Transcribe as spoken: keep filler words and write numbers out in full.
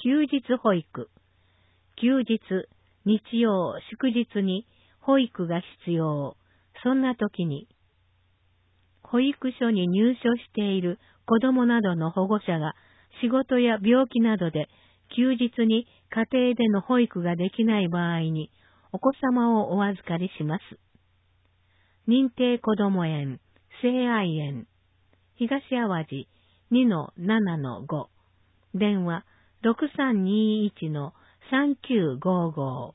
休日保育。休日、日曜、祝日に保育が必要。そんな時に、保育所に入所している子供などの保護者が仕事や病気などで休日に家庭での保育ができない場合にお子様をお預かりします。認定こども園、聖愛園、東淡路 にのななのご、電話 ろくさんにいちのさんきゅうごご。